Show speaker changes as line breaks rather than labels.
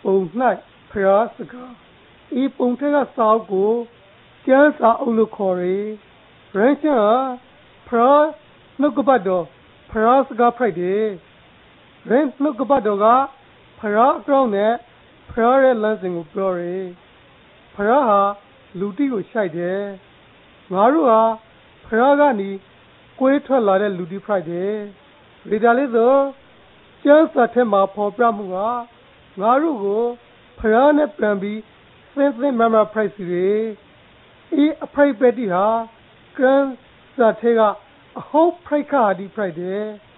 ပုံ၌ဖျားစကားဤပုံထက်ကစာအုပ်ကိုကျမ်းစာအုပ်လို့ခေါ်တယ်ရန်ချာဖျားနှုတ်ကပတ်တော်ဖျားစကားဖိုက်တယ်ရန်နှုတ်ကပတ်တော်ကဖျားအကြောင်းနဲ့ဖျားရဲ့လမ်းစဉ်ကိုပြောတယ်ဖျားဟာလူတိကိုရှိုက်တယ်ငါတို့ဟာဖျားကနေကွေးထွက်လာတဲ့လူတိဖိုက်တယ်ဒီဒါလေးဆိုကျမ်းစာထဲမှာပေါ်ပြမှုကငါတို့ကိုဖျားနဲ့ပြန်ပြီးစင်စစ်မမဖိုက်စီတယ်ဤအဖိုက်ပဲတိဟာကျမ်းစာထဲကအဟုတ်ဖိုက်ခါဒီဖိုက်တယ်